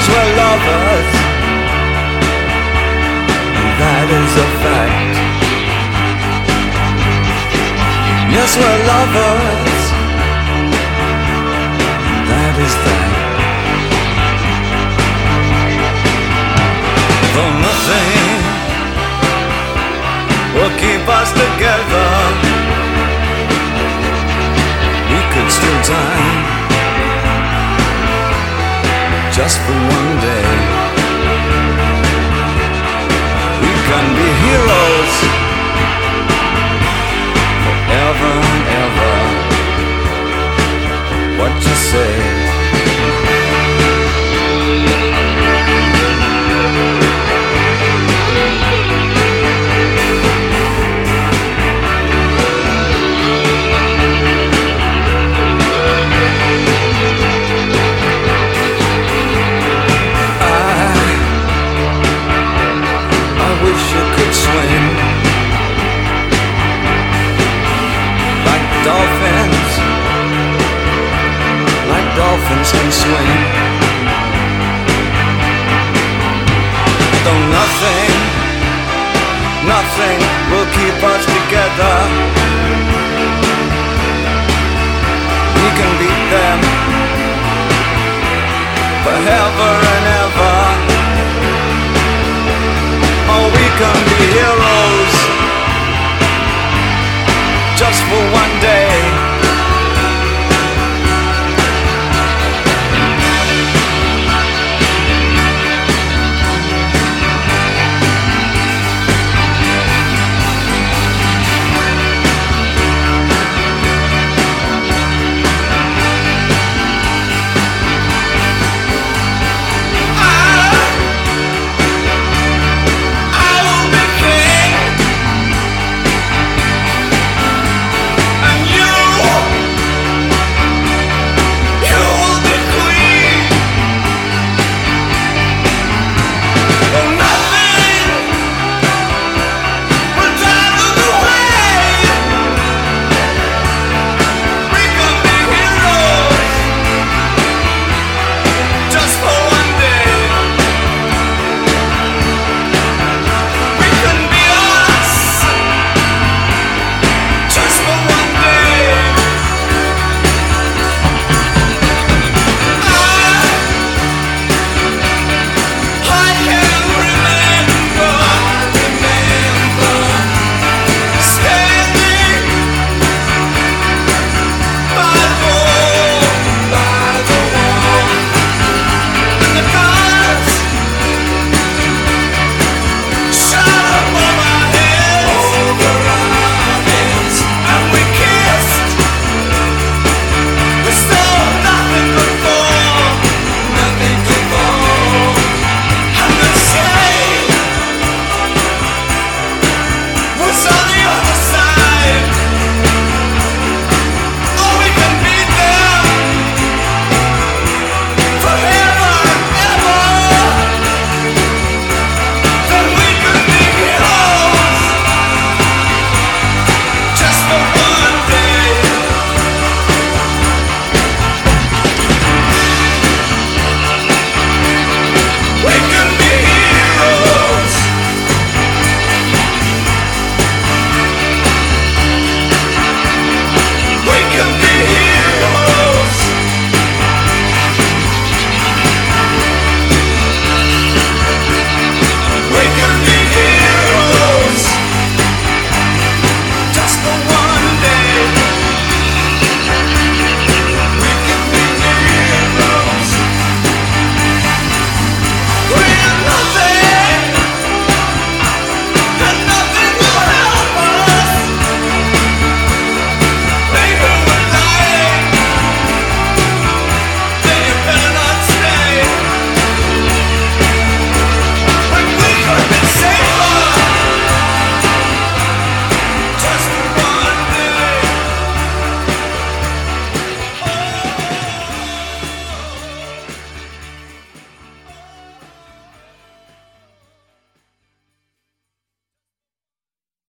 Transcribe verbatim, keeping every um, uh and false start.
Yes, we're lovers, and that is a fact. Yes, we're lovers, and that is that. Though nothing will keep us together, we could still die just for one day. We can be heroes forever and ever. What you say? Dolphins, like dolphins can swim. Though nothing, nothing will keep us together, we can beat them forever and ever. Oh, we can beat